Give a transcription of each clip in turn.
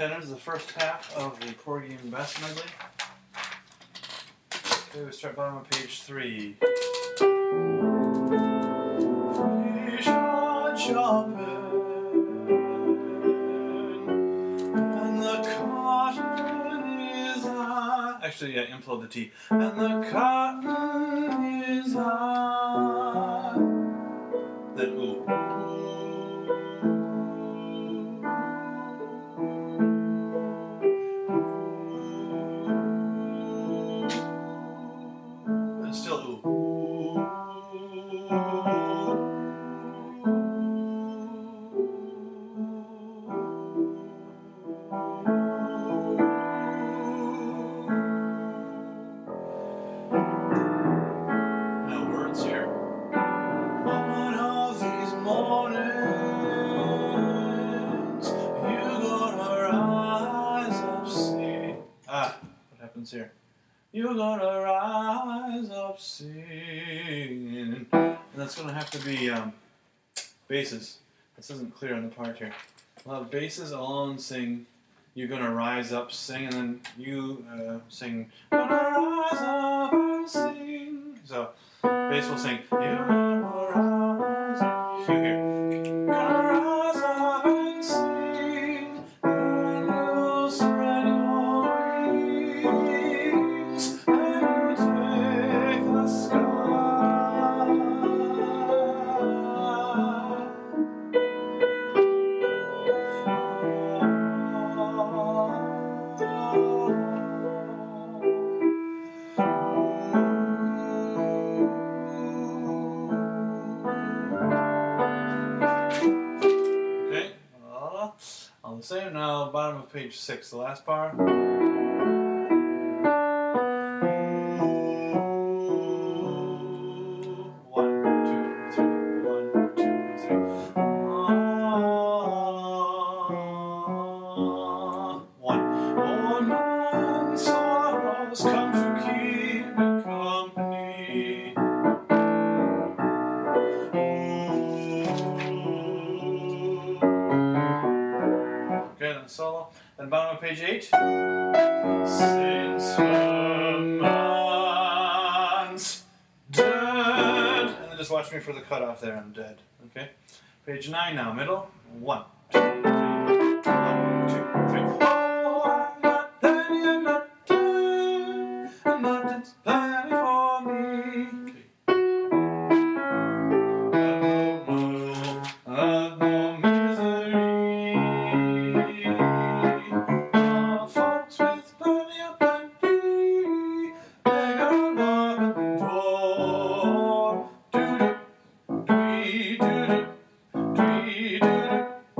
tenors, the first half of the Porgy and Bess medley. Okay, we start bottom of page 3. Fish are chopping, and the cotton is high. Actually, yeah, implode the T. And the cotton is high. Then ooh. And still ooh. No words here. One of these mornings, you gonna rise up singing. What happens here? You're gonna rise up singing. And that's gonna have to be basses. This isn't clear on the part here. We'll have basses alone sing, you're gonna rise up, sing, and then you sing, gonna rise up and sing. So, bass will sing, you're gonna rise up, you hear, gonna rise up and sing, and you'll spread your wings, and you'll take the sky. Okay, all the same. Now, bottom of page 6, the last bar. 1, 2, 3. 1, 2, 3. One. Old man sorrows come to keep me company. Okay, then solo. Then bottom of page 8. Since the man's dead. And then just watch me for the cutoff there. I'm dead. Okay. Page 9 now. Middle. 1, 2, 3. 1, 2, 3. Oh, I got plenty of nothing, and nothing's plenty for me. I've no misery. All folks with plenty of plenty, they got a knock at the door. Do-do-dee-doo-doo, dee-doo-doo.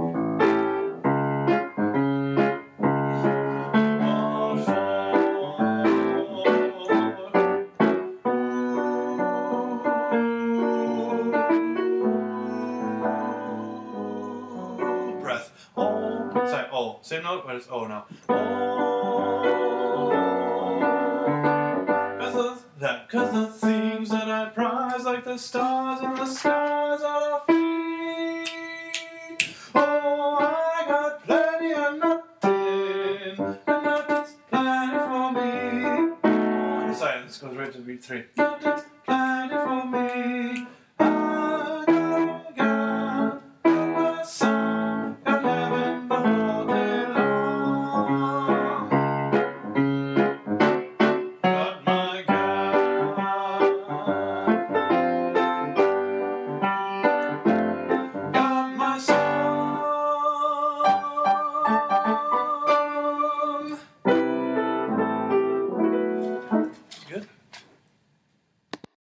All for breath. Oh, sorry. Oh, same note, but it's oh now. Cause the things that I prize, like the stars in the skies, are free. Oh, I got plenty of nothing, and nothing's plenty for me. Sorry, this goes right to beat 3.